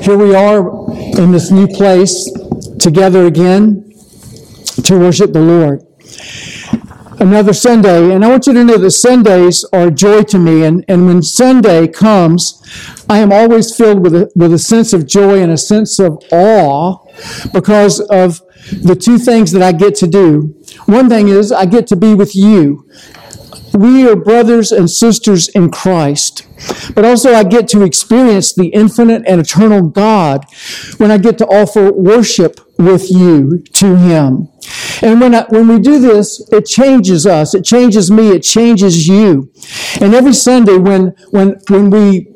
Here we are in this new place together again to worship the Lord. Another Sunday, and I want you to know that Sundays are joy to me, and when Sunday comes, I am always filled with a sense of joy and a sense of awe because of the two things that I get to do. One thing is I get to be with you. We are brothers and sisters in Christ. But also I get to experience the infinite and eternal God when I get to offer worship with you to Him. And when we do this, it changes us. It changes me. It changes you. And every Sunday when we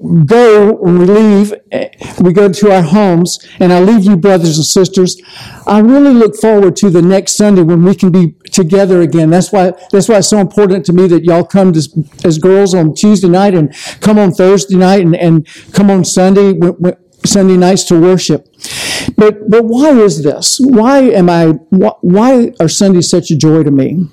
leave, we go to our homes, and I leave you, brothers and sisters, I really look forward to the next Sunday when we can be together again. That's why it's so important to me that y'all come as girls on Tuesday night and come on Thursday night and come on Sunday nights to worship. But why is this? Why are Sundays such a joy to me?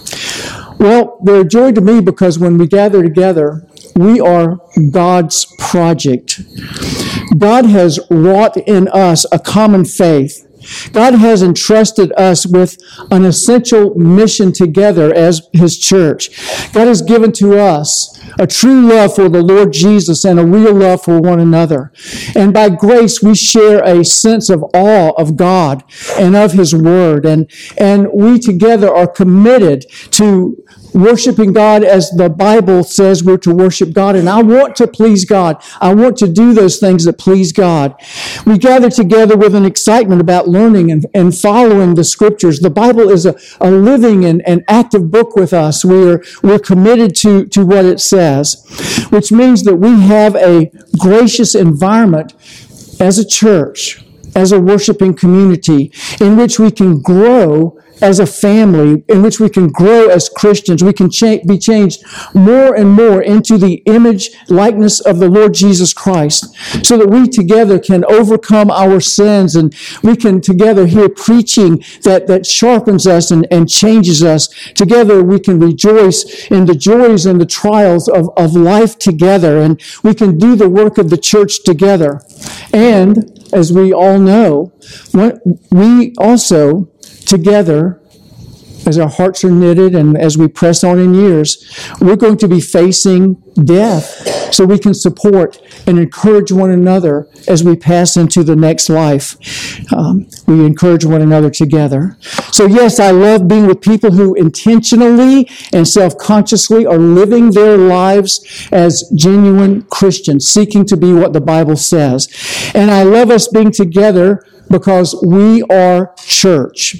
Well, they're a joy to me because when we gather together, we are God's project. God has wrought in us a common faith. God has entrusted us with an essential mission together as His church. God has given to us a true love for the Lord Jesus and a real love for one another. And by grace, we share a sense of awe of God and of His Word. And we together are committed to worshiping God as the Bible says we're to worship God. And I want to please God. I want to do those things that please God. We gather together with an excitement about learning and following the Scriptures. The Bible is a living and active book with us. We're committed to what it says, which means that we have a gracious environment as a church, as a worshiping community, in which we can grow as a family, in which we can grow as Christians. We can be changed more and more into the image, likeness of the Lord Jesus Christ, so that we together can overcome our sins, and we can together hear preaching that sharpens us and changes us. Together we can rejoice in the joys and the trials of life together, and we can do the work of the church together. And as we all know, we also together, as our hearts are knitted and as we press on in years, we're going to be facing death so we can support and encourage one another as we pass into the next life. We encourage one another together. So yes, I love being with people who intentionally and self-consciously are living their lives as genuine Christians, seeking to be what the Bible says. And I love us being together because we are church.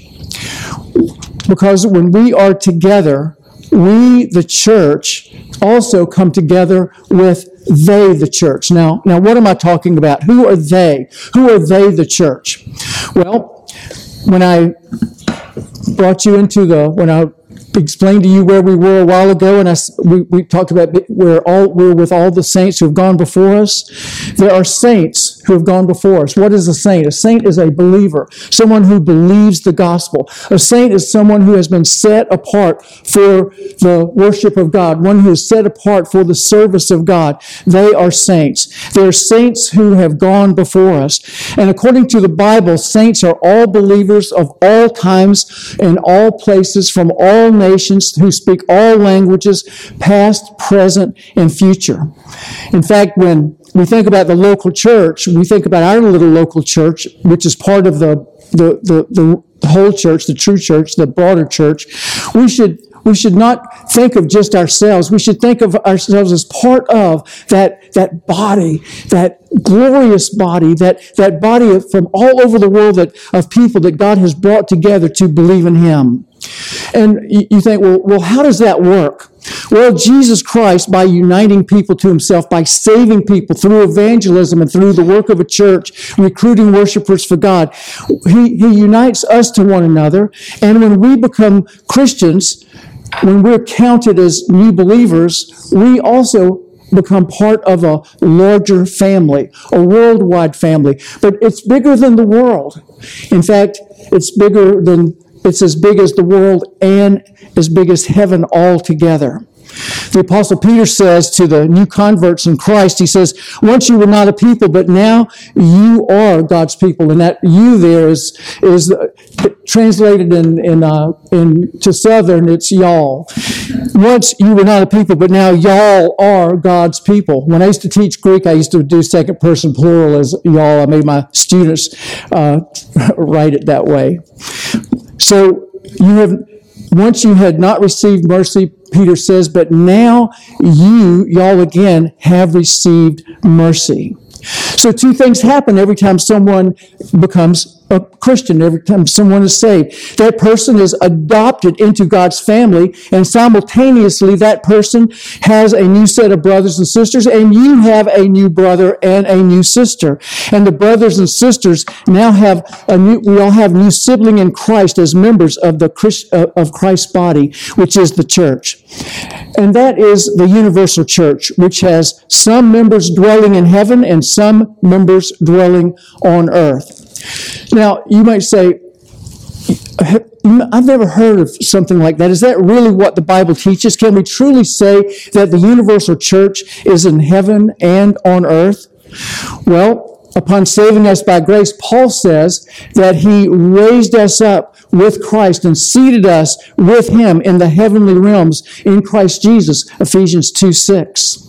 Because when we are together, we, the church, also come together with they, the church. Now, what am I talking about? Who are they? Who are they, the church? Well, when I explained to you where we were a while ago, and we talked about we're with all the saints who have gone before us. There are saints who have gone before us. What is a saint? A saint is a believer, someone who believes the gospel. A saint is someone who has been set apart for the worship of God, one who is set apart for the service of God. They are saints. They are saints who have gone before us. And according to the Bible, saints are all believers of all times, in all places, from all nations, who speak all languages, past, present, and future. In fact, when we think about the local church, we think about our little local church, which is part of the whole church, the true church, the broader church. We should not think of just ourselves. We should think of ourselves as part of that body, that glorious body, that body from all over the world of people that God has brought together to believe in Him. And you think, well, how does that work? Well, Jesus Christ, by uniting people to Himself, by saving people through evangelism and through the work of a church, recruiting worshipers for God, He unites us to one another. And when we become Christians, when we're counted as new believers, we also become part of a larger family, a worldwide family. But it's bigger than the world. In fact, it's as big as the world and as big as heaven altogether. The Apostle Peter says to the new converts in Christ, he says, once you were not a people, but now you are God's people. And that you there is translated into Southern, it's y'all. Once you were not a people, but now y'all are God's people. When I used to teach Greek, I used to do second person plural as y'all. I made my students write it that way. So once you had not received mercy, Peter says, but now y'all again have received mercy. So two things happen every time someone becomes a Christian, every time someone is saved. That person is adopted into God's family, and simultaneously that person has a new set of brothers and sisters, and you have a new brother and a new sister. And the brothers and sisters now we all have new sibling in Christ as members of of Christ's body, which is the church. And that is the universal church, which has some members dwelling in heaven and some members dwelling on earth. Now, you might say, I've never heard of something like that. Is that really what the Bible teaches? Can we truly say that the universal church is in heaven and on earth? Well, upon saving us by grace, Paul says that he raised us up with Christ and seated us with him in the heavenly realms in Christ Jesus, Ephesians 2:6.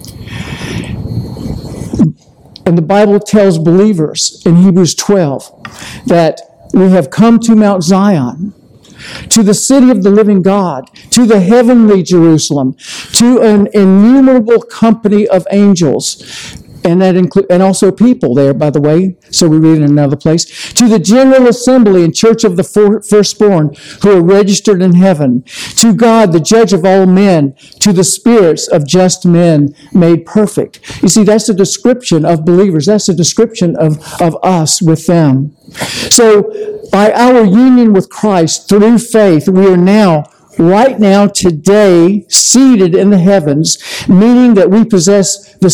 And the Bible tells believers in Hebrews 12 that we have come to Mount Zion, to the city of the living God, to the heavenly Jerusalem, to an innumerable company of angels, and that and also people there, by the way, so we read in another place, to the general assembly and church of the firstborn who are registered in heaven, to God, the judge of all men, to the spirits of just men made perfect. You see, that's a description of believers. That's a description of us with them. So, by our union with Christ through faith, we are right now, today, seated in the heavens, meaning that we possess the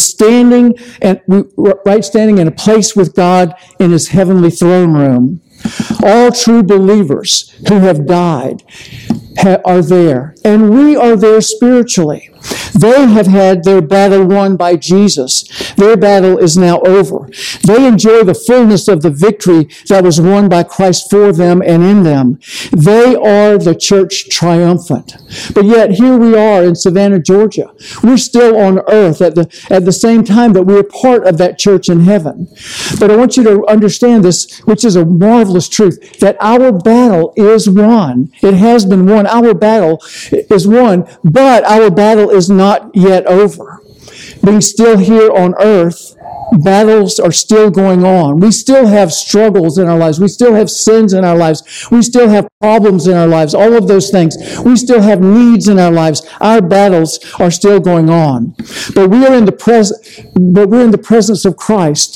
right standing and a place with God in His heavenly throne room. All true believers who have died are there, and we are there spiritually. They have had their battle won by Jesus. Their battle is now over. They enjoy the fullness of the victory that was won by Christ for them and in them. They are the church triumphant. But yet here we are in Savannah, Georgia. We're still on earth at the same time that we're part of that church in heaven. But I want you to understand this, which is a marvelous truth, that our battle is won. It has been won. Our battle is won, but our battle is not yet over. Being still here on earth, battles are still going on. We still have struggles in our lives. We still have sins in our lives. We still have problems in our lives. All of those things. We still have needs in our lives. Our battles are still going on. But we're in the presence of Christ.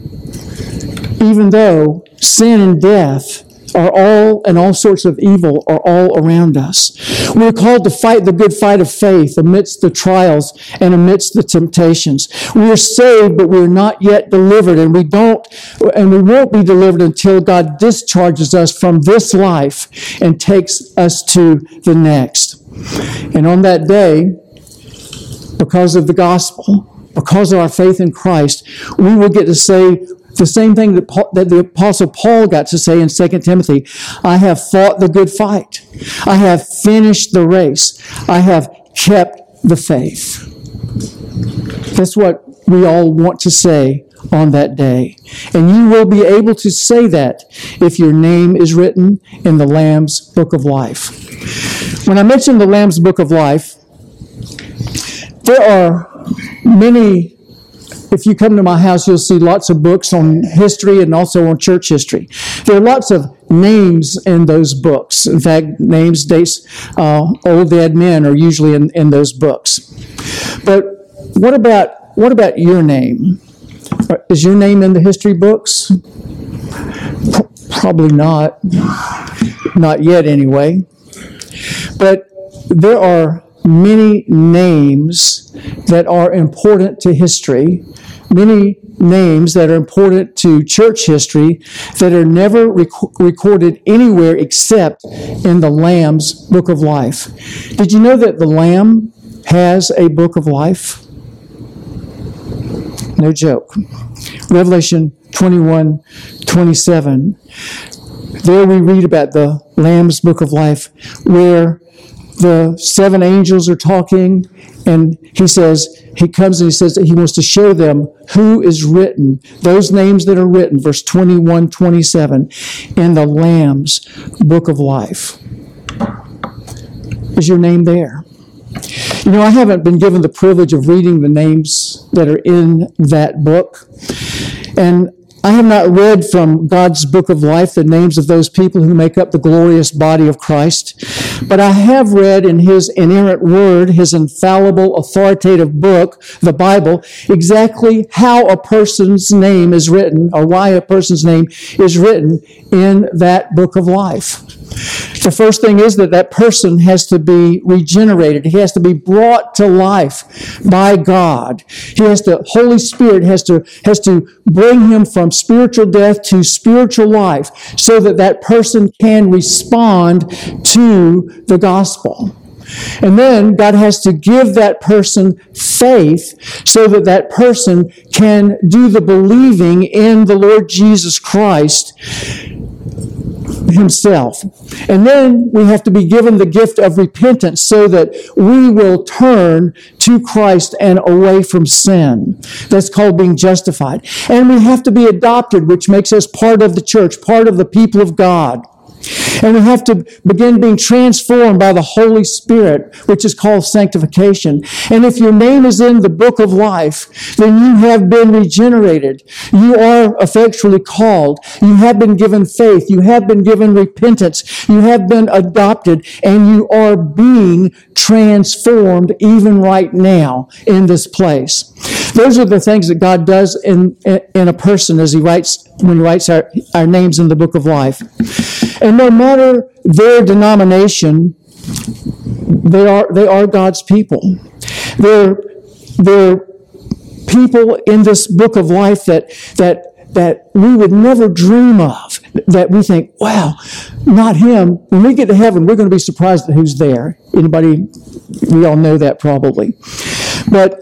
Even though sin and death and all sorts of evil are all around us. We're called to fight the good fight of faith amidst the trials and amidst the temptations. We are saved, but we're not yet delivered, and we won't be delivered until God discharges us from this life and takes us to the next. And on that day, because of the gospel, because of our faith in Christ, we will get to say the same thing that the Apostle Paul got to say in 2 Timothy. I have fought the good fight. I have finished the race. I have kept the faith. That's what we all want to say on that day. And you will be able to say that if your name is written in the Lamb's Book of Life. When I mention the Lamb's Book of Life, there are many. If you come to my house, you'll see lots of books on history and also on church history. There are lots of names in those books. In fact, names, dates, old dead men are usually in those books. But what about your name? Is your name in the history books? Probably not. Not yet, anyway. But there are many names that are important to history, many names that are important to church history that are never recorded anywhere except in the Lamb's Book of Life. Did you know that the Lamb has a book of life? No joke. Revelation 21:27. There we read about the Lamb's book of life, where the 7 angels are talking, and he comes and he says that he wants to show them who is written, those names that are written, verse 21:27, in the Lamb's book of life. Is your name there? You know, I haven't been given the privilege of reading the names that are in that book. And I have not read from God's book of life the names of those people who make up the glorious body of Christ. But I have read in His inerrant word, His infallible, authoritative book, the Bible, exactly how a person's name is written, or why a person's name is written in that book of life. The first thing is that person has to be regenerated. He has to be brought to life by God. Holy Spirit has to bring him from spiritual death to spiritual life so that person can respond to the gospel. And then God has to give that person faith so that person can do the believing in the Lord Jesus Christ Himself. And then we have to be given the gift of repentance so that we will turn to Christ and away from sin. That's called being justified. And we have to be adopted, which makes us part of the church, part of the people of God. And we have to begin being transformed by the Holy Spirit, which is called sanctification. And if your name is in the book of life, then you have been regenerated. You are effectually called. You have been given faith. You have been given repentance. You have been adopted, and you are being transformed even right now in this place. Those are the things that God does in a person as when He writes our names in the book of life. And no matter their denomination, they are God's people. They're people in this book of life that we would never dream of. That we think, wow, not him. When we get to heaven, we're going to be surprised at who's there. Anybody? We all know that probably. But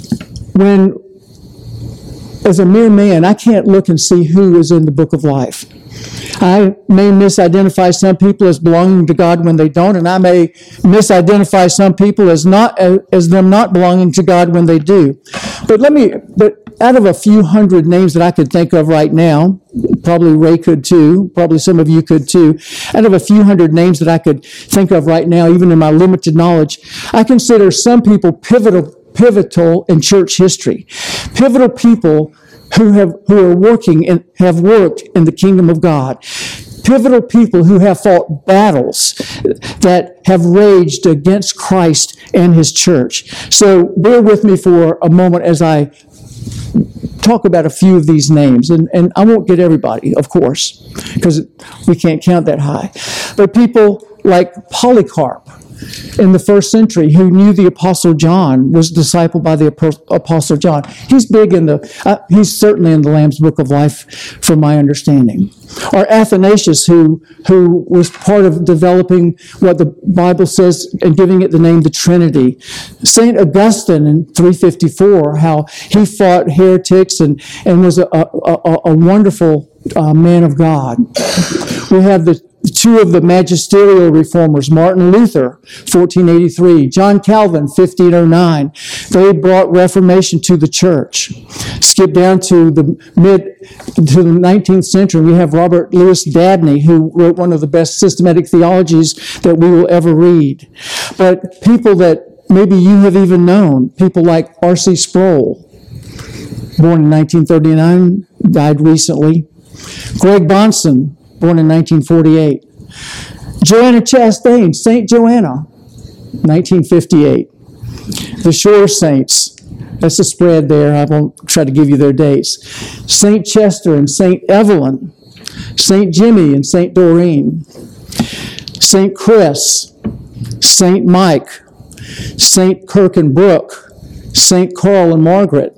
as a mere man, I can't look and see who is in the book of life. I may misidentify some people as belonging to God when they don't, and I may misidentify some people as them not belonging to God when they do. But out of a few hundred names that I could think of right now, probably Ray could too, probably some of you could too, out of a few hundred names that I could think of right now, even in my limited knowledge, I consider some people pivotal in church history. Pivotal people who are working and have worked in the kingdom of God. Pivotal people who have fought battles that have raged against Christ and His church. So bear with me for a moment as I talk about a few of these names. And I won't get everybody, of course, because we can't count that high. But people like Polycarp in the first century who knew the Apostle John, was discipled by the Apostle John. He's he's certainly in the Lamb's Book of Life from my understanding. Or Athanasius who was part of developing what the Bible says and giving it the name the Trinity. St. Augustine in 354, how he fought heretics and was a wonderful man of God. We have the two of the magisterial reformers, Martin Luther, 1483, John Calvin, 1509. They brought Reformation to the church. Skip down to the 19th century, we have Robert Louis Dabney, who wrote one of the best systematic theologies that we will ever read. But people that maybe you have even known, people like R.C. Sproul, born in 1939, died recently. Greg Bahnsen, born in 1948. Joanna Chastain, St. Joanna, 1958. The Shore Saints, that's a spread there. I won't try to give you their dates. St. Chester and St. Evelyn, St. Jimmy and St. Doreen, St. Chris, St. Mike, St. Kirk and Brooke, St. Carl and Margaret,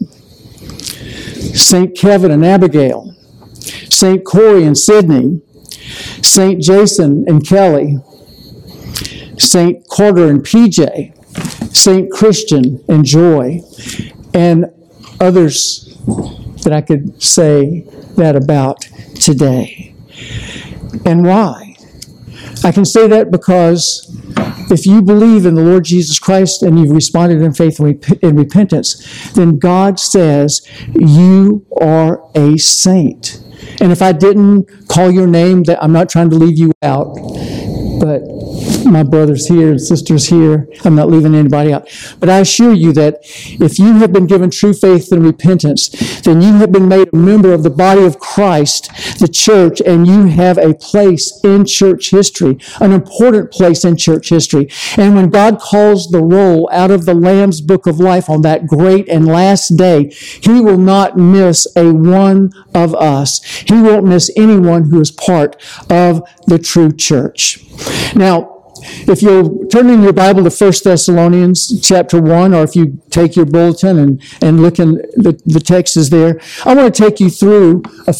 St. Kevin and Abigail, St. Corey and Sydney, St. Jason and Kelly, St. Carter and PJ, St. Christian and Joy, and others that I could say that about today. And why? I can say that because if you believe in the Lord Jesus Christ and you've responded in faith and repentance, then God says you are a saint. And if I didn't call your name, that I'm not trying to leave you out, but my brothers here and sisters here, I'm not leaving anybody out. But I assure you that if you have been given true faith and repentance, then you have been made a member of the body of Christ, the church, and you have a place in church history, an important place in church history. And when God calls the roll out of the Lamb's book of life on that great and last day, He will not miss a one of us. He won't miss anyone who is part of the true church. Now, if you'll turn in your Bible to 1 Thessalonians chapter 1, or if you take your bulletin and look in the text is there, I want to take you through a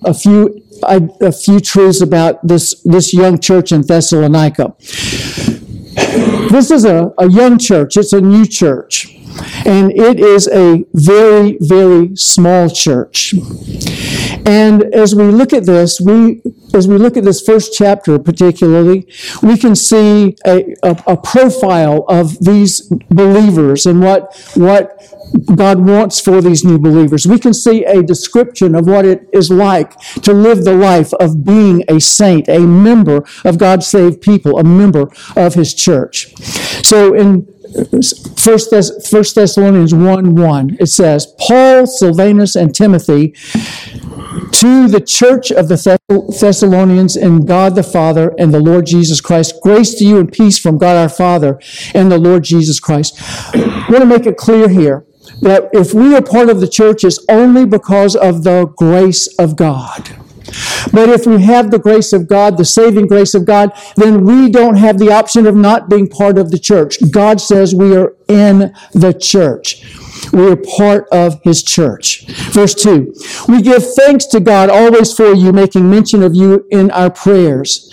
few truths about this young church in Thessalonica. This is a young church. It's a new church. And it is a very, very small church. And as we look at this, first chapter particularly, we can see a profile of these believers and what God wants for these new believers. We can see a description of what it is like to live the life of being a saint, a member of God's saved people, a member of His church. So in 1 Thessalonians 1:1, it says, Paul, Silvanus, and Timothy, to the church of the Thessalonians in God the Father and the Lord Jesus Christ, grace to you and peace from God our Father and the Lord Jesus Christ. I want to make it clear here that if we are part of the church, it's only because of the grace of God. But if we have the grace of God, the saving grace of God, then we don't have the option of not being part of the church. God says we are in the church. We are part of His church. Verse 2, we give thanks to God always for you, making mention of you in our prayers.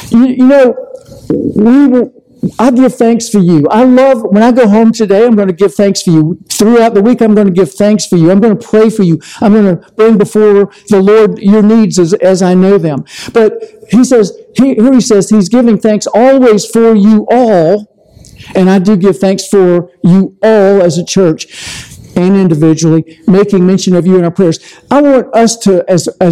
I give thanks for you. I love, when I go home today, I'm going to give thanks for you. Throughout the week, I'm going to give thanks for you. I'm going to pray for you. I'm going to bring before the Lord your needs as I know them. But he says He's giving thanks always for you all. And I do give thanks for you all as a church and individually, making mention of you in our prayers. I want us to,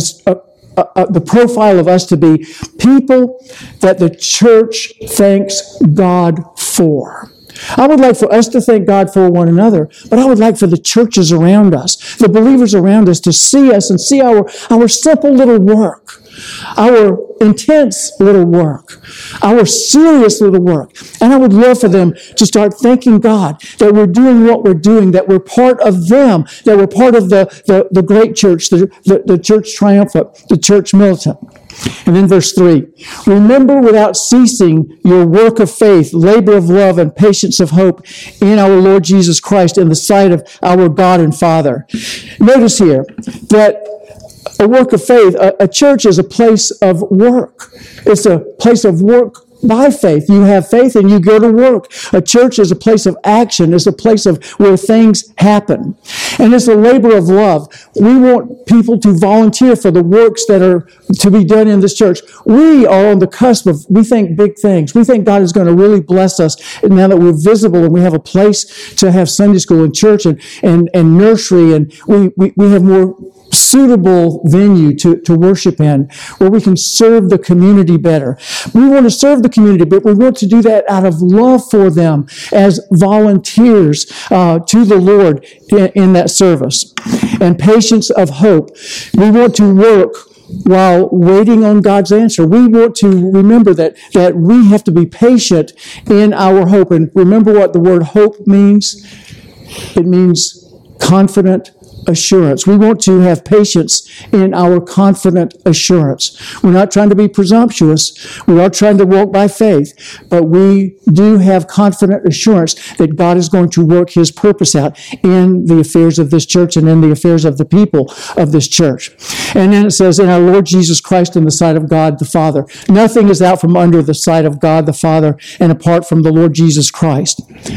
the profile of us to be people that the church thanks God for. I would like for us to thank God for one another, but I would like for the churches around us, the believers around us, to see us and see our simple little work, our intense little work, our serious little work. And I would love for them to start thanking God that we're doing what we're doing, that we're part of them, that we're part of the great church, the church triumphant, the church militant. And then verse 3, remember without ceasing your work of faith, labor of love, and patience of hope in our Lord Jesus Christ in the sight of our God and Father. Notice here that a work of faith, a church is a place of work. It's a place of work by faith. You have faith and you go to work. A church is a place of action. It's a place of where things happen. And it's a labor of love. We want people to volunteer for the works that are to be done in this church. We are on the cusp of, we think big things. We think God is going to really bless us now that we're visible and we have a place to have Sunday school and church and nursery, and we have more suitable venue to worship in, where we can serve the community better. We want to serve the community, but we want to do that out of love for them as volunteers to the Lord in that service. And patience of hope. We want to work while waiting on God's answer. We want to remember that we have to be patient in our hope. And remember what the word hope means? It means confident assurance. We want to have patience in our confident assurance. We're not trying to be presumptuous. We are trying to walk by faith, but we do have confident assurance that God is going to work His purpose out in the affairs of this church and in the affairs of the people of this church. And then it says, in our Lord Jesus Christ in the sight of God the Father. Nothing is out from under the sight of God the Father and apart from the Lord Jesus Christ.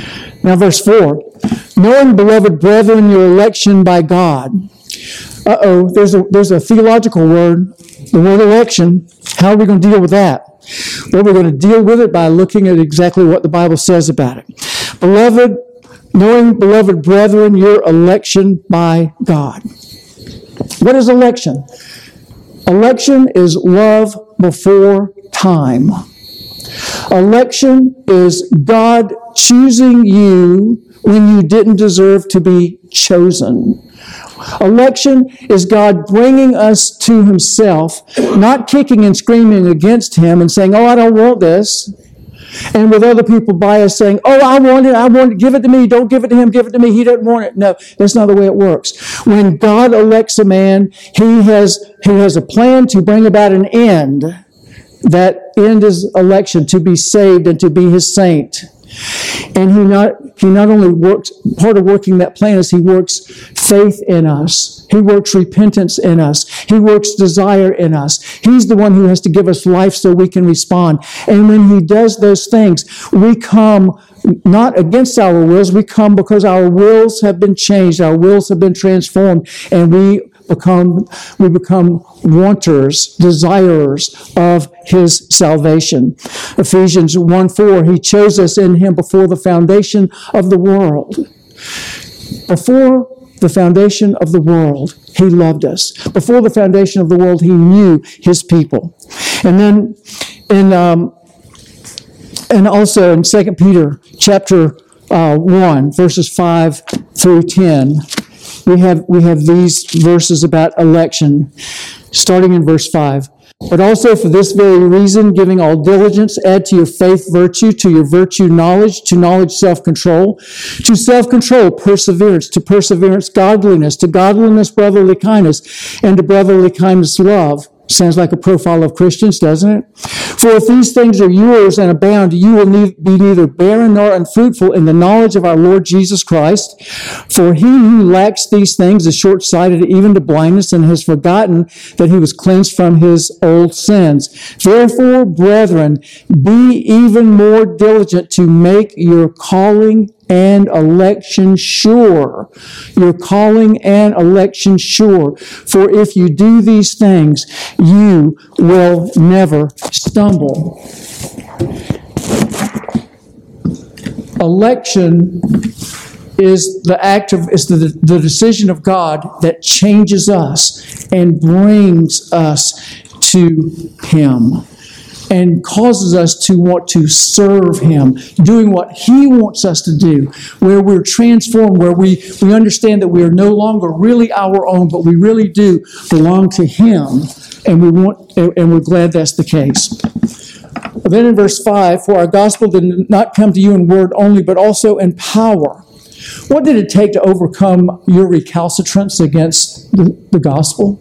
Now verse 4, knowing, beloved brethren, your election by God. There's a theological word, the word election. How are we going to deal with that? Well, we're going to deal with it by looking at exactly what the Bible says about it. Beloved, knowing, beloved brethren, your election by God. What is election? Election is love before time. Election is God choosing you when you didn't deserve to be chosen. Election is God bringing us to Himself, not kicking and screaming against Him and saying, oh, I don't want this. And with other people by us saying, oh, I want it, give it to me, don't give it to him, give it to me, he doesn't want it. No, that's not the way it works. When God elects a man, He has a plan to bring about an end. That end is election, to be saved and to be His saint. And He not only works, part of working that plan is He works faith in us. He works repentance in us. He works desire in us. He's the one who has to give us life so we can respond. And when He does those things, we come not against our wills, we come because our wills have been changed, our wills have been transformed, and we become wanters, desirers of His salvation. Ephesians 1:4, He chose us in Him before the foundation of the world. Before the foundation of the world, He loved us. Before the foundation of the world, He knew His people. And then and also in 2 Peter chapter 1, verses 5 through 10, we have these verses about election, starting in verse 5. But also for this very reason, giving all diligence, add to your faith virtue, to your virtue knowledge, to knowledge self-control, to self-control perseverance, to perseverance godliness, to godliness brotherly kindness, and to brotherly kindness love. Sounds like a profile of Christians, doesn't it? For if these things are yours and abound, you will be neither barren nor unfruitful in the knowledge of our Lord Jesus Christ. For he who lacks these things is short-sighted even to blindness, and has forgotten that he was cleansed from his old sins. Therefore, brethren, be even more diligent to make your calling and election sure. Your calling and election sure. For if you do these things, you will never stumble. Election is the decision of God that changes us and brings us to Him, and causes us to want to serve Him, doing what He wants us to do, where we're transformed, where we understand that we are no longer really our own, but we really do belong to Him, and we're glad that's the case. Then in verse 5, for our gospel did not come to you in word only, but also in power. What did it take to overcome your recalcitrance against the gospel?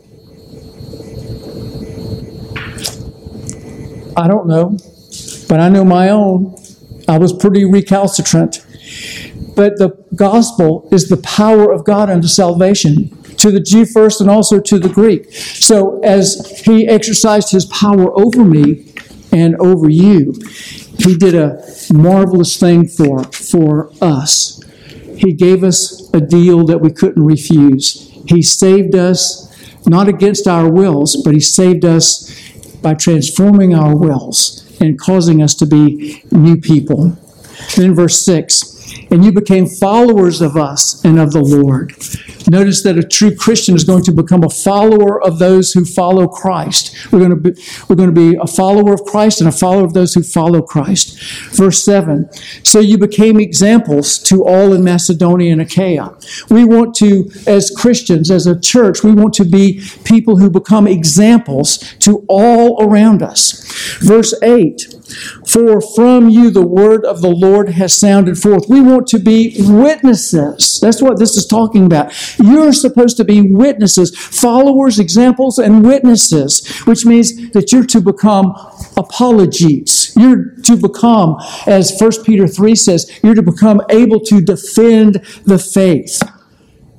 I don't know, but I know my own. I was pretty recalcitrant. But the gospel is the power of God unto salvation, to the Jew first and also to the Greek. So as He exercised His power over me and over you, He did a marvelous thing for us. He gave us a deal that we couldn't refuse. He saved us, not against our wills, but He saved us by transforming our wills and causing us to be new people. Then verse 6, and you became followers of us and of the Lord. Notice that a true Christian is going to become a follower of those who follow Christ. We're going to be a follower of Christ and a follower of those who follow Christ. Verse 7, so you became examples to all in Macedonia and Achaia. We want to, as Christians, as a church, we want to be people who become examples to all around us. Verse 8, for from you the word of the Lord has sounded forth. We want to be witnesses. That's what this is talking about. You're supposed to be witnesses, followers, examples, and witnesses, which means that you're to become apologies. You're to become, as 1 Peter 3 says, you're to become able to defend the faith.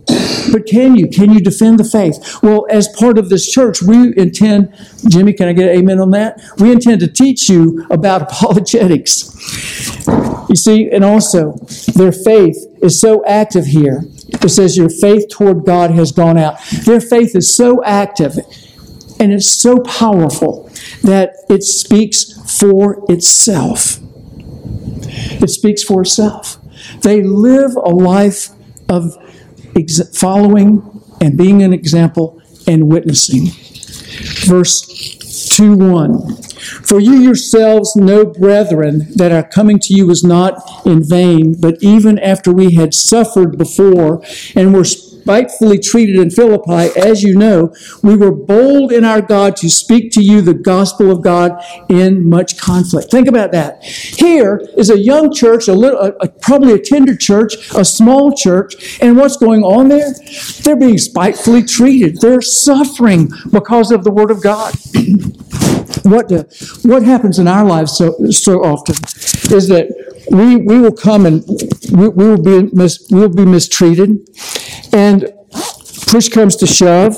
But can you? Can you defend the faith? Well, as part of this church, we intend, Jimmy, can I get an amen on that? We intend to teach you about apologetics. You see, and also, their faith is so active here. It says your faith toward God has gone out. Their faith is so active and it's so powerful that it speaks for itself. It speaks for itself. They live a life of following and being an example and witnessing. Verse 2:1. For you yourselves know, brethren, that our coming to you was not in vain, but even after we had suffered before and were spitefully treated in Philippi, as you know, we were bold in our God to speak to you the gospel of God in much conflict. Think about that. Here is a young church, probably a tender church, a small church, and what's going on there? They're being spitefully treated. They're suffering because of the Word of God. What happens in our lives so often is that we will come and we'll be mistreated, and push comes to shove,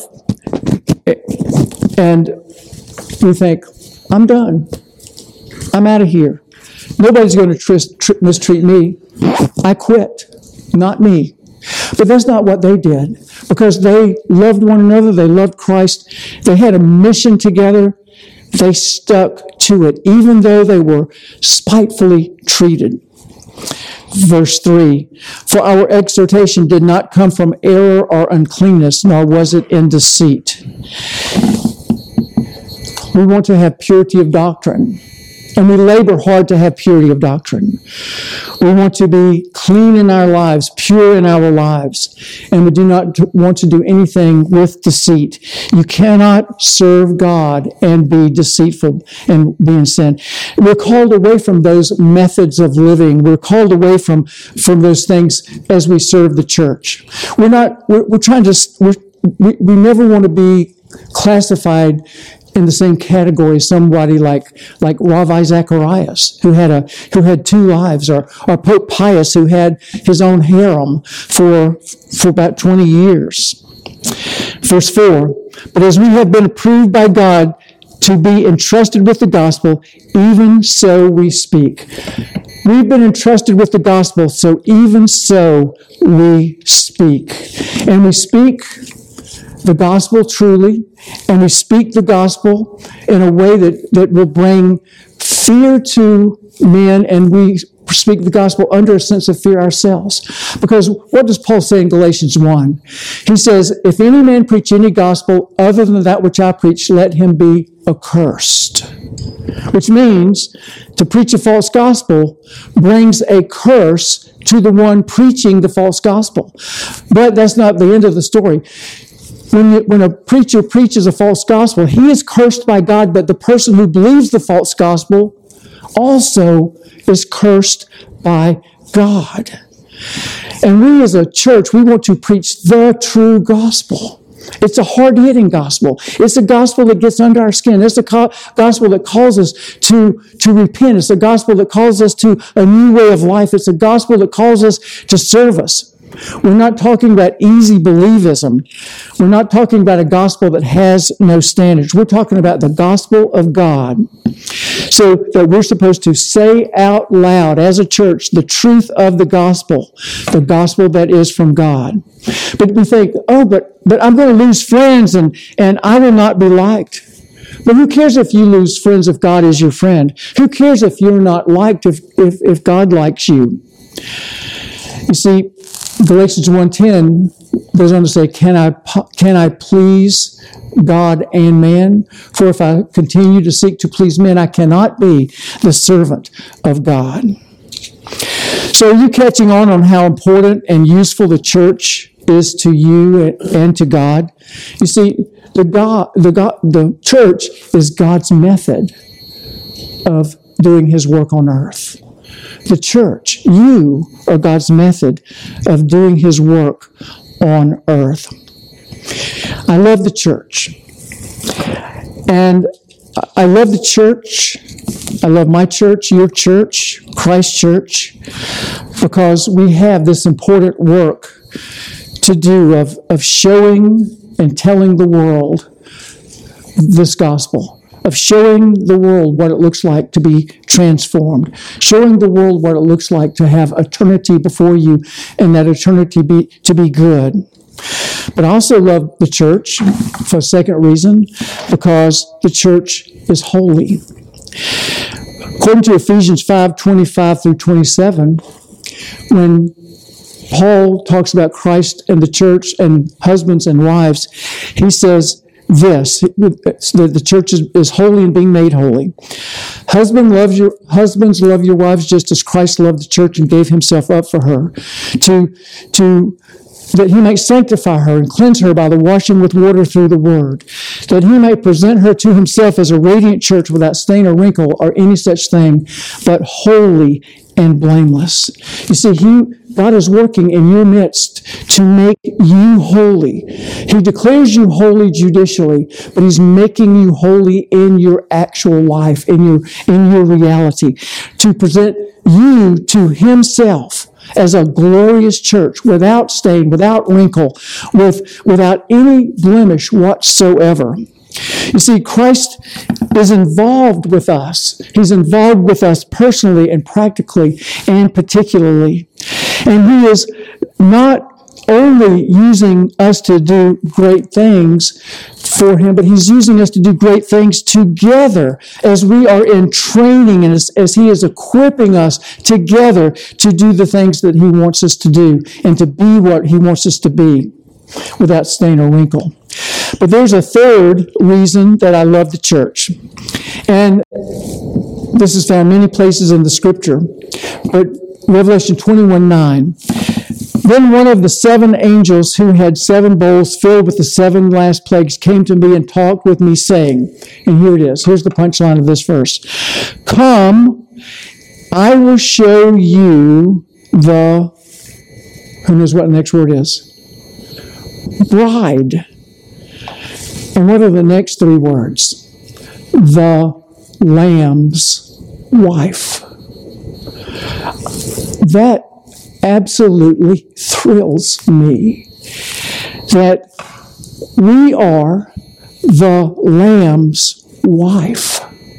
and we think, I'm done. I'm out of here. Nobody's going to mistreat me. I quit. Not me. But that's not what they did, because they loved one another. They loved Christ. They had a mission together. They stuck to it, even though they were spitefully treated. Verse 3, for our exhortation did not come from error or uncleanness, nor was it in deceit. We want to have purity of doctrine, and we labor hard to have purity of doctrine. We want to be clean in our lives, pure in our lives, and we do not want to do anything with deceit. You cannot serve God and be deceitful and be in sin. We're called away from those methods of living. We're called away from those things as we serve the church. We never want to be classified in the same category as somebody like Ravi Zacharias, who had two lives, or Pope Pius, who had his own harem for about 20 years. Verse 4, but as we have been approved by God to be entrusted with the gospel, even so we speak. We've been entrusted with the gospel, so even so we speak. And we speak the gospel truly, and we speak the gospel in a way that will bring fear to men, and we speak the gospel under a sense of fear ourselves. Because what does Paul say in Galatians 1? He says, if any man preach any gospel other than that which I preach, let him be accursed. Which means to preach a false gospel brings a curse to the one preaching the false gospel. But that's not the end of the story. When a preacher preaches a false gospel, he is cursed by God, but the person who believes the false gospel also is cursed by God. And we as a church, we want to preach the true gospel. It's a hard-hitting gospel. It's a gospel that gets under our skin. It's a gospel that calls us to repent. It's a gospel that calls us to a new way of life. It's a gospel that calls us to service. We're not talking about easy believism. We're not talking about a gospel that has no standards. We're talking about the gospel of God. So that we're supposed to say out loud as a church the truth of the gospel that is from God. But we think, but I'm going to lose friends and I will not be liked. But who cares if you lose friends if God is your friend? Who cares if you're not liked if God likes you? You see, Galatians 1:10 goes on to say, can I please God and man? For if I continue to seek to please men, I cannot be the servant of God. So are you catching on how important and useful the church is to you and to God? You see, the church is God's method of doing His work on earth. The church, you are God's method of doing His work on earth. I love the church. And I love the church. I love my church, your church, Christ Church, because we have this important work to do of showing and telling the world this gospel, of showing the world what it looks like to be transformed, showing the world what it looks like to have eternity before you and that eternity to be good. But I also love the church for a second reason, because the church is holy. According to Ephesians 5:25 through 27, when Paul talks about Christ and the church and husbands and wives, he says this, that the church is holy and being made holy. Husbands, love your wives just as Christ loved the church and gave himself up for her, that he might sanctify her and cleanse her by the washing with water through the word, that he might present her to himself as a radiant church without stain or wrinkle or any such thing, but holy and blameless. You see, God is working in your midst to make you holy. He declares you holy judicially, but he's making you holy in your actual life, in your reality, to present you to himself as a glorious church, without stain, without wrinkle, without any blemish whatsoever. You see, Christ is involved with us. He's involved with us personally and practically and particularly. And he is not only using us to do great things for him, but he's using us to do great things together as we are in training and as he is equipping us together to do the things that he wants us to do and to be what he wants us to be without stain or wrinkle. But there's a third reason that I love the church. And this is found many places in the scripture. But Revelation 21:9. Then one of the 7 angels who had 7 bowls filled with the 7 last plagues came to me and talked with me, saying, and here it is, here's the punchline of this verse, "Come, I will show you the," who knows what the next word is? Bride. And what are the next 3 words? The Lamb's wife. That absolutely thrills me, that we are the Lamb's wife.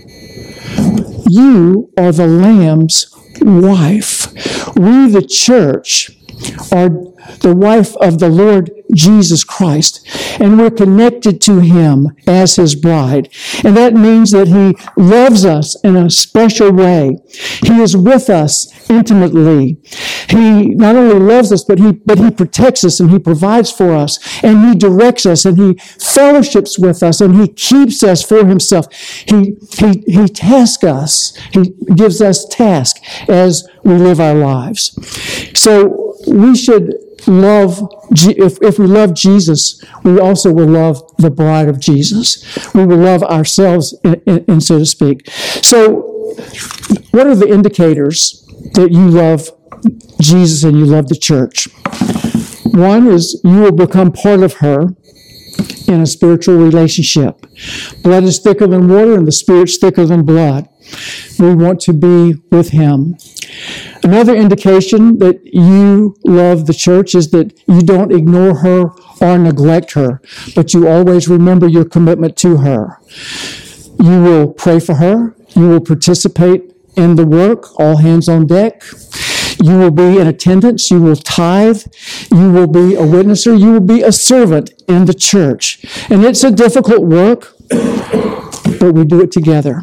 You are the Lamb's wife. We, the church, are the wife of the Lord Jesus Christ, and we're connected to him as his bride. And that means that he loves us in a special way. He is with us intimately. He not only loves us, but he protects us, and he provides for us, and he directs us, and he fellowships with us, and he keeps us for himself. He tasks us. He gives us tasks as we live our lives. So we should love, if we love Jesus, we also will love the bride of Jesus. We will love ourselves, in so to speak. So what are the indicators that you love Jesus and you love the church? One is you will become part of her in a spiritual relationship. Blood is thicker than water, and the Spirit's thicker than blood. We want to be with him. Another indication that you love the church is that you don't ignore her or neglect her, but you always remember your commitment to her. You will pray for her. You will participate in the work, all hands on deck. You will be in attendance. You will tithe. You will be a witnesser. You will be a servant in the church. And it's a difficult work, but we do it together.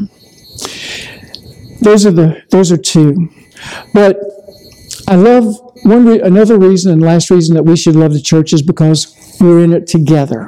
Those are 2. But I love another reason and last reason that we should love the church is because we're in it together.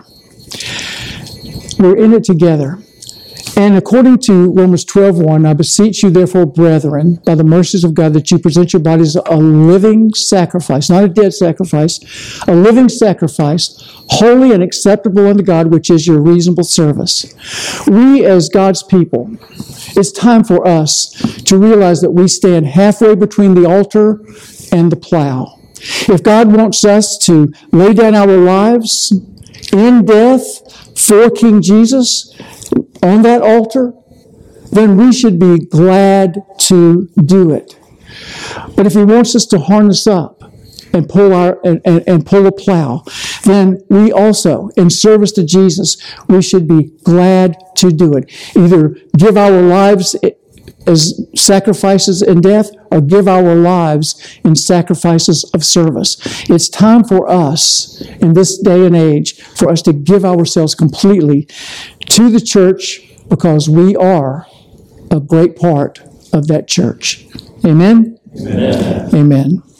We're in it together. And according to Romans 12:1, I beseech you, therefore, brethren, by the mercies of God, that you present your bodies a living sacrifice, not a dead sacrifice, a living sacrifice, holy and acceptable unto God, which is your reasonable service. We, as God's people, it's time for us to realize that we stand halfway between the altar and the plow. If God wants us to lay down our lives in death for King Jesus on that altar, then we should be glad to do it. But if he wants us to harness up and pull a plow, then we also, in service to Jesus, we should be glad to do it. Either give our lives as sacrifices in death, or give our lives in sacrifices of service. It's time for us, in this day and age, for us to give ourselves completely to the church, because we are a great part of that church. Amen? Amen. Amen.